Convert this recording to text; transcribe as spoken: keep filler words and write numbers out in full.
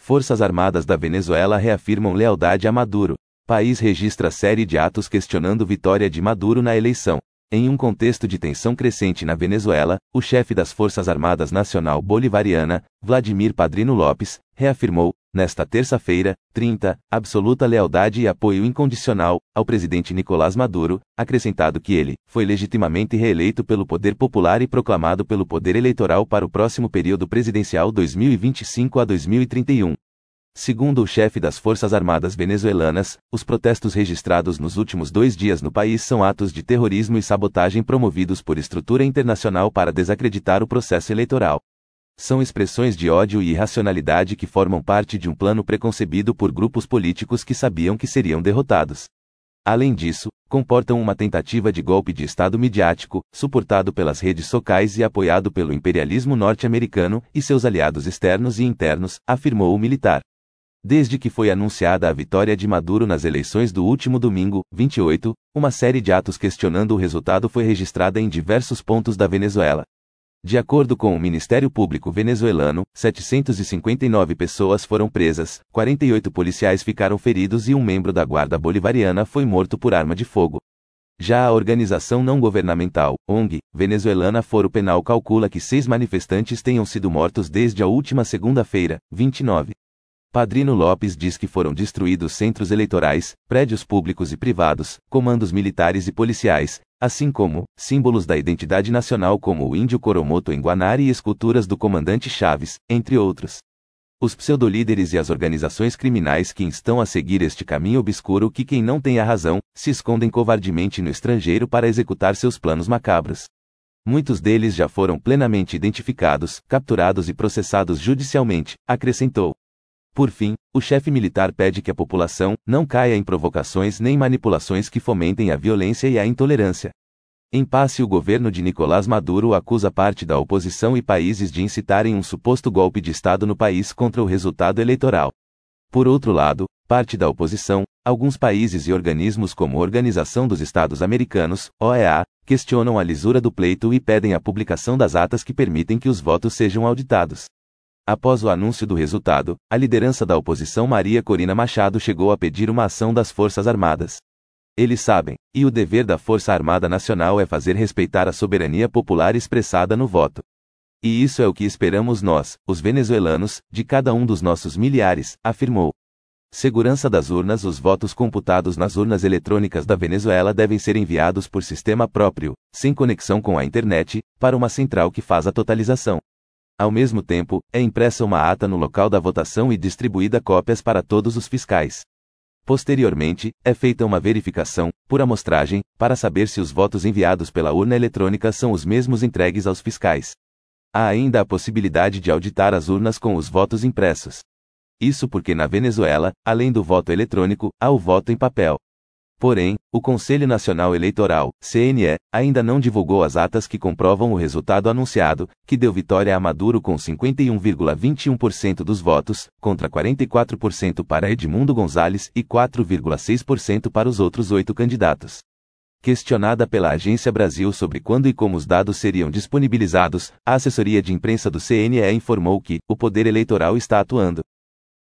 Forças Armadas da Venezuela reafirmam lealdade a Maduro. País registra série de atos questionando vitória de Maduro na eleição. Em um contexto de tensão crescente na Venezuela, o chefe das Forças Armadas Nacional Bolivariana, Vladimir Padrino Lopes, reafirmou, nesta terça-feira, trinta, absoluta lealdade e apoio incondicional ao presidente Nicolás Maduro, acrescentado que ele foi legitimamente reeleito pelo poder popular e proclamado pelo poder eleitoral para o próximo período presidencial dois mil e vinte e cinco a dois mil e trinta e um. Segundo o chefe das Forças Armadas venezuelanas, os protestos registrados nos últimos dois dias no país são atos de terrorismo e sabotagem promovidos por estrutura internacional para desacreditar o processo eleitoral. São expressões de ódio e irracionalidade que formam parte de um plano preconcebido por grupos políticos que sabiam que seriam derrotados. Além disso, comportam uma tentativa de golpe de Estado midiático, suportado pelas redes sociais e apoiado pelo imperialismo norte-americano e seus aliados externos e internos, afirmou o militar. Desde que foi anunciada a vitória de Maduro nas eleições do último domingo, vinte e oito, uma série de atos questionando o resultado foi registrada em diversos pontos da Venezuela. De acordo com o Ministério Público venezuelano, setecentas e cinquenta e nove pessoas foram presas, quarenta e oito policiais ficaram feridos e um membro da Guarda Bolivariana foi morto por arma de fogo. Já a organização não governamental, O N G, venezuelana Foro Penal calcula que seis manifestantes tenham sido mortos desde a última segunda-feira, vinte e nove. Padrino Lopes diz que foram destruídos centros eleitorais, prédios públicos e privados, comandos militares e policiais, assim como símbolos da identidade nacional como o índio Coromoto em Guanare e esculturas do comandante Chaves, entre outros. Os pseudolíderes e as organizações criminais que estão a seguir este caminho obscuro que quem não tem a razão, se escondem covardemente no estrangeiro para executar seus planos macabros. Muitos deles já foram plenamente identificados, capturados e processados judicialmente, acrescentou. Por fim, o chefe militar pede que a população não caia em provocações nem manipulações que fomentem a violência e a intolerância. Em passe, o governo de Nicolás Maduro acusa parte da oposição e países de incitarem um suposto golpe de Estado no país contra o resultado eleitoral. Por outro lado, parte da oposição, alguns países e organismos como a Organização dos Estados Americanos, O E A, questionam a lisura do pleito e pedem a publicação das atas que permitem que os votos sejam auditados. Após o anúncio do resultado, a liderança da oposição Maria Corina Machado chegou a pedir uma ação das Forças Armadas. Eles sabem, e o dever da Força Armada Nacional é fazer respeitar a soberania popular expressada no voto. E isso é o que esperamos nós, os venezuelanos, de cada um dos nossos milhares, afirmou. Segurança das urnas. Os votos computados nas urnas eletrônicas da Venezuela devem ser enviados por sistema próprio, sem conexão com a internet, para uma central que faz a totalização. Ao mesmo tempo, é impressa uma ata no local da votação e distribuída cópias para todos os fiscais. Posteriormente, é feita uma verificação, por amostragem, para saber se os votos enviados pela urna eletrônica são os mesmos entregues aos fiscais. Há ainda a possibilidade de auditar as urnas com os votos impressos. Isso porque na Venezuela, além do voto eletrônico, há o voto em papel. Porém, o Conselho Nacional Eleitoral, C N E, ainda não divulgou as atas que comprovam o resultado anunciado, que deu vitória a Maduro com cinquenta e um vírgula vinte e um por cento dos votos, contra quarenta e quatro por cento para Edmundo Gonzalez e quatro vírgula seis por cento para os outros oito candidatos. Questionada pela Agência Brasil sobre quando e como os dados seriam disponibilizados, a assessoria de imprensa do C N E informou que o Poder Eleitoral está atuando.